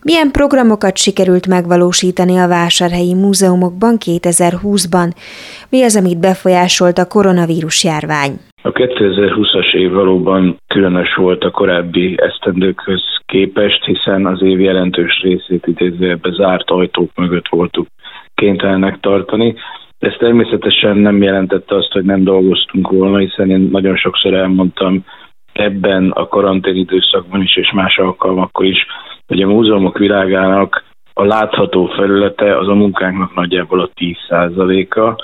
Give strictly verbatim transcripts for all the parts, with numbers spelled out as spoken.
Milyen programokat sikerült megvalósítani a vásárhelyi múzeumokban kétezer-húszban? Mi az, amit befolyásolt a koronavírus járvány? A kétezer-húszas év valóban különös volt a korábbi esztendőkhöz képest, hiszen az év jelentős részét idézőjelben zárt ajtók mögött voltuk kénytelenek tartani. Ez természetesen nem jelentette azt, hogy nem dolgoztunk volna, hiszen én nagyon sokszor elmondtam ebben a karantén időszakban is, és más alkalmakkor is, hogy a múzeumok világának a látható felülete az a munkánknak nagyjából a tíz százaléka,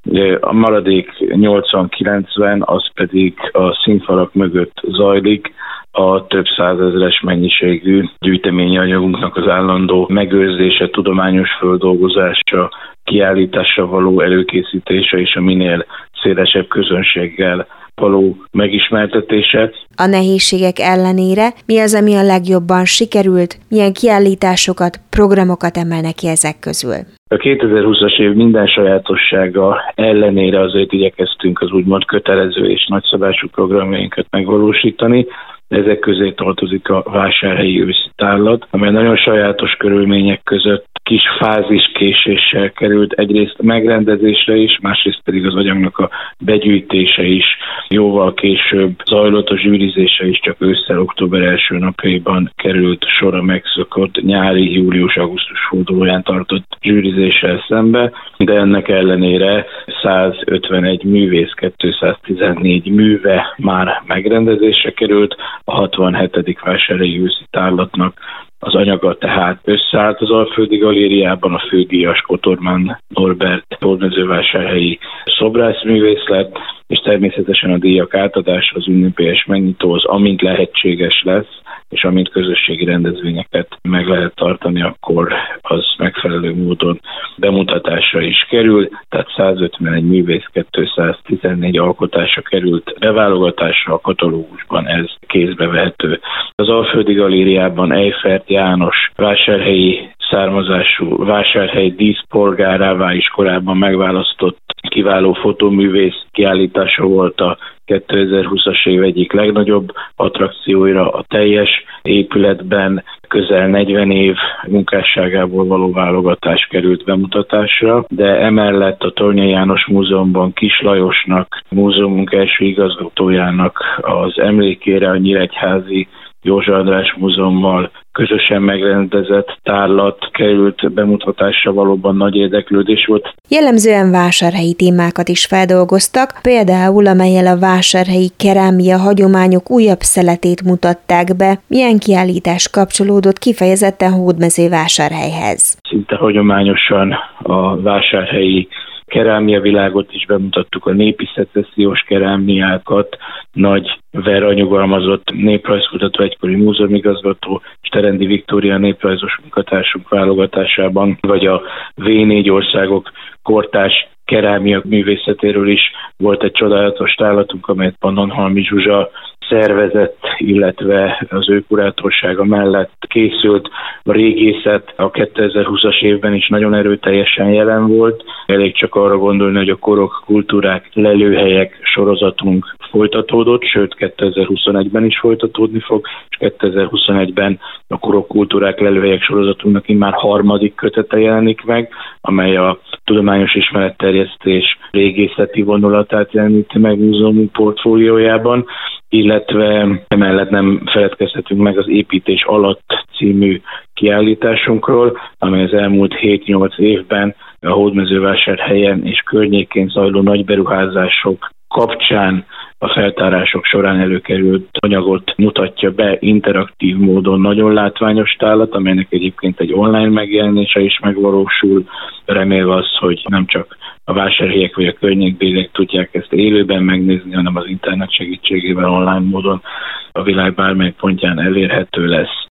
a maradék nyolcvan-kilencven az pedig a színfalak mögött zajlik, a több százezres mennyiségű gyűjteményi anyagunknak az állandó megőrzése, tudományos földolgozása, kiállításra való előkészítése és a minél szélesebb közönséggel való megismertetése. A nehézségek ellenére mi az, ami a legjobban sikerült? Milyen kiállításokat, programokat emelnek ki ezek közül? A kétezer-húszas év minden sajátossága ellenére azért igyekeztünk az úgymond kötelező és nagyszabású programjainkat megvalósítani. Ezek közé tartozik a vásárhelyi őszi tárlat, amely nagyon sajátos körülmények között kis fáziskéséssel került egyrészt megrendezésre is, másrészt pedig az anyagnak a begyűjtése is jóval később zajlott, a zsűrizése is csak ősszel, október első napjaiban került sor a megszokott nyári, július-augusztus fordulóján tartott zsűrizéssel szembe, de ennek ellenére százötvenegy művész, kétszáztizennégy műve már megrendezésre került, a hatvanhetedik vásárhelyi őszi tárlatnak az anyaga tehát összeállt az Alföldi Galériában, a fődíjas Kotorman Norbert hódmezővásárhelyi szobrászművész lett, és természetesen a díjak átadása, az ünnepélyes megnyitó az amint lehetséges lesz, és amint közösségi rendezvényeket meg lehet tartani, akkor az megfelelő módon bemutatásra is kerül, tehát százötvenegy művész, kétszáztizennégy alkotása került beválogatásra, a katalógusban ez kézbe vehető. Az Alföldi Galériában Eifert János vásárhelyi származású vásárhelyi díszpolgárává is korábban megválasztott kiváló fotóművész kiállítása volt a kétezer-húszas év egyik legnagyobb attrakcióira. A teljes épületben közel negyven év munkásságából való válogatás került bemutatásra, de emellett a Tornyai János Múzeumban Kis Lajosnak, múzeumunk első igazgatójának az emlékére a Nyíregyházi József András Múzeummal közösen megrendezett tárlat került bemutatásra, valóban nagy érdeklődés volt. Jellemzően vásárhelyi témákat is feldolgoztak, például amellyel a vásárhelyi kerámia hagyományok újabb szeletét mutatták be. Milyen kiállítás kapcsolódott kifejezetten Hódmezővásárhelyhez? Szinte hagyományosan a vásárhelyi kerámia világot is bemutattuk, a népi szecessziós kerámiákat, Nagy Vera nyugalmazott néprajzkutató, egykori múzeumigazgató, és Terendi Viktória néprajzos munkatársunk válogatásában, vagy a vé négy országok kortárs kerámia művészetéről is volt egy csodálatos tárlatunk, amelyet Pannonhalmi Zsuzsa szervezett, illetve az ő kurátorsága mellett készült. A régészet a kétezer-húszas évben is nagyon erőteljesen jelen volt. Elég csak arra gondolni, hogy a korok, kultúrák, lelőhelyek sorozatunk folytatódott, sőt kétezer-huszonegyben is folytatódni fog, és kétezer-huszonegyben a korok, kultúrák, lelőhelyek sorozatunknak immár harmadik kötete jelenik meg, amely a tudományos ismeretterjesztés régészeti vonulatát jeleníti meg múzeumunk portfóliójában, illetve emellett nem feledkezhetünk meg az Építés alatt című kiállításunkról, amely az elmúlt hét-nyolc évben a Hódmezővásárhelyen és környékén zajló nagy beruházások kapcsán a feltárások során előkerült anyagot mutatja be interaktív módon, nagyon látványos tárlat, amelynek egyébként egy online megjelenése is megvalósul, remélve az, hogy nem csak a vásárhelyek vagy a környékbéliek tudják ezt élőben megnézni, hanem az internet segítségével online módon a világ bármely pontján elérhető lesz.